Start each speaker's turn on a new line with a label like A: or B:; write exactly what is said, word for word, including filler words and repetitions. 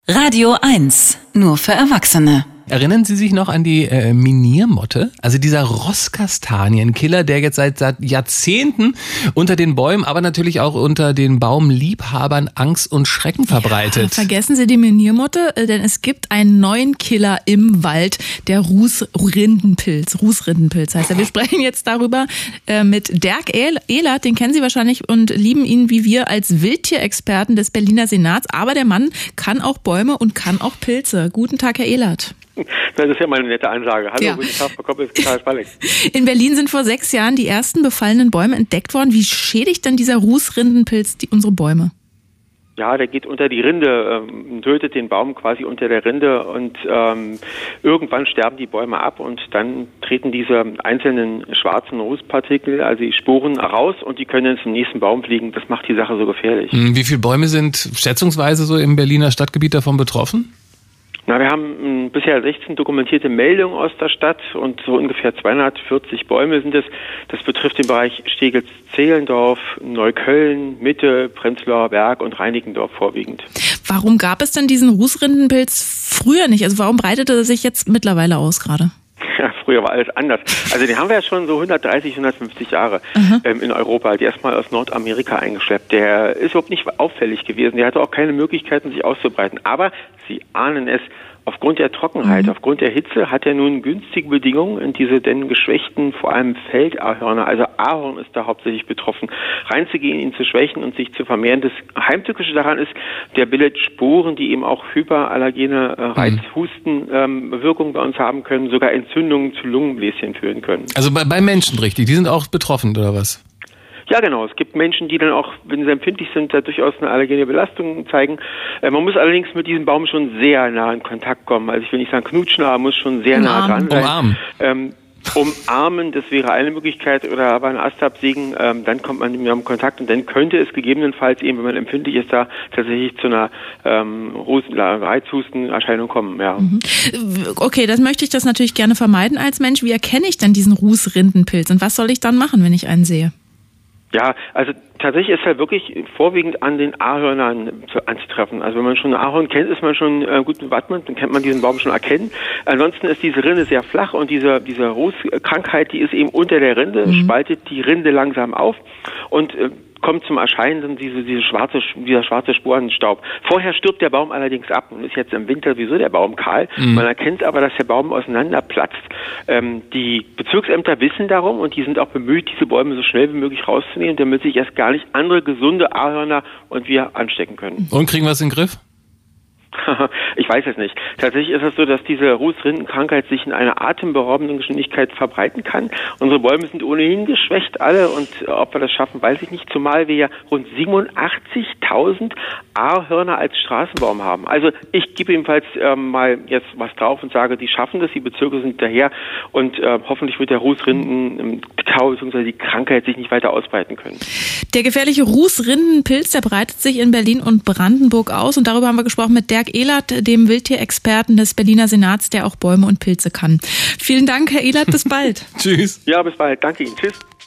A: Radio eins, nur für Erwachsene.
B: Erinnern Sie sich noch an die äh, Miniermotte? Also dieser Rosskastanienkiller, der jetzt seit, seit Jahrzehnten unter den Bäumen, aber natürlich auch unter den Baumliebhabern Angst und Schrecken verbreitet.
C: Ja, vergessen Sie die Miniermotte, denn es gibt einen neuen Killer im Wald, der Rußrindenpilz. Rußrindenpilz heißt er. Wir sprechen jetzt darüber äh, mit Dirk Ehlert, den kennen Sie wahrscheinlich und lieben ihn wie wir als Wildtierexperten des Berliner Senats. Aber der Mann kann auch Bäume und kann auch Pilze. Guten Tag, Herr Ehlert.
D: Das ist ja mal eine nette Ansage. Hallo,
C: ja.
D: Guten Tag, Frau Koppel, Karl Spalleck.
C: In Berlin sind vor sechs Jahren die ersten befallenen Bäume entdeckt worden. Wie schädigt denn dieser Rußrindenpilz die, unsere Bäume?
D: Ja, der geht unter die Rinde, ähm, tötet den Baum quasi unter der Rinde und ähm, irgendwann sterben die Bäume ab und dann treten diese einzelnen schwarzen Rußpartikel, also die Sporen, raus und die können dann zum nächsten Baum fliegen. Das macht die Sache so gefährlich.
B: Wie viele Bäume sind schätzungsweise so im Berliner Stadtgebiet davon betroffen?
D: Na, wir haben mh, bisher sechzehn dokumentierte Meldungen aus der Stadt und so ungefähr zweihundertvierzig Bäume sind es. Das betrifft den Bereich Steglitz-Zehlendorf, Neukölln, Mitte, Prenzlauer Berg und Reinickendorf vorwiegend.
C: Warum gab es denn diesen Rußrindenpilz früher nicht? Also warum breitet er sich jetzt mittlerweile aus gerade?
D: Ja, früher war alles anders. Also den haben wir ja schon so hundertdreißig, hundertfünfzig Jahre ähm, in Europa, die erstmal aus Nordamerika eingeschleppt. Der ist überhaupt nicht auffällig gewesen. Der hatte auch keine Möglichkeiten, sich auszubreiten. Aber Sie ahnen es, aufgrund der Trockenheit, mhm. aufgrund der Hitze hat er nun günstige Bedingungen in diese denn geschwächten, vor allem Feldahorner, also Ahorn ist da hauptsächlich betroffen, reinzugehen, ihn zu schwächen und sich zu vermehren. Das Heimtückische daran ist, der bildet Sporen, die eben auch hyperallergene äh, Reizhustenwirkungen ähm, bei uns haben können, sogar Entzündungen zu Lungenbläschen führen können.
B: Also bei, bei Menschen richtig, die sind auch betroffen, oder was?
D: Ja, genau. Es gibt Menschen, die dann auch, wenn sie empfindlich sind, da durchaus eine allergene Belastung zeigen. Äh, man muss allerdings mit diesem Baum schon sehr nah in Kontakt kommen. Also ich will nicht sagen knutschen, aber muss schon sehr nah dran sein.
B: Umarmen.
D: Ähm, umarmen, das wäre eine Möglichkeit, oder aber einen Ast absägen, ähm, dann kommt man mit ihm in Kontakt und dann könnte es gegebenenfalls eben, wenn man empfindlich ist, da tatsächlich zu einer ähm, Reizhustenerscheinung kommen. Ja.
C: Mhm. Okay, das möchte ich das natürlich gerne vermeiden als Mensch. Wie erkenne ich denn diesen Rußrindenpilz und was soll ich dann machen, wenn ich einen sehe?
D: Ja, also tatsächlich ist er wirklich vorwiegend an den Ahornern zu, anzutreffen. Also wenn man schon ein Ahorn kennt, ist man schon äh, gut bewappnet, dann kann man diesen Baum schon erkennen. Ansonsten ist diese Rinde sehr flach und diese, diese Rußkrankheit, die ist eben unter der Rinde, mhm. spaltet die Rinde langsam auf und äh, kommt zum Erscheinen dann diese, diese schwarze, dieser schwarze Sporenstaub. Vorher stirbt der Baum allerdings ab und ist jetzt im Winter sowieso der Baum kahl. Mhm. Man erkennt aber, dass der Baum auseinanderplatzt. Ähm, die Bezirksämter wissen darum und die sind auch bemüht, diese Bäume so schnell wie möglich rauszunehmen, damit sich erst gar nicht andere gesunde Ahorner und wir anstecken können.
B: Und kriegen wir es in den Griff?
D: Ich weiß es nicht. Tatsächlich ist es so, dass diese Rußrindenkrankheit sich in einer atemberaubenden Geschwindigkeit verbreiten kann. Unsere Bäume sind ohnehin geschwächt alle und ob wir das schaffen, weiß ich nicht, zumal wir ja rund siebenundachtzigtausend Ahorner als Straßenbaum haben. Also ich gebe jedenfalls ähm, mal jetzt was drauf und sage, die schaffen das, die Bezirke sind daher und äh, hoffentlich wird der Rußrindentau bzw. die Krankheit sich nicht weiter ausbreiten können.
C: Der gefährliche Rußrindenpilz, der breitet sich in Berlin und Brandenburg aus und darüber haben wir gesprochen mit Dirk Ehlert, dem Wildtierexperten des Berliner Senats, der auch Bäume und Pilze kann. Vielen Dank, Herr Ehlert, bis bald.
B: Tschüss.
D: Ja, bis bald. Danke Ihnen. Tschüss.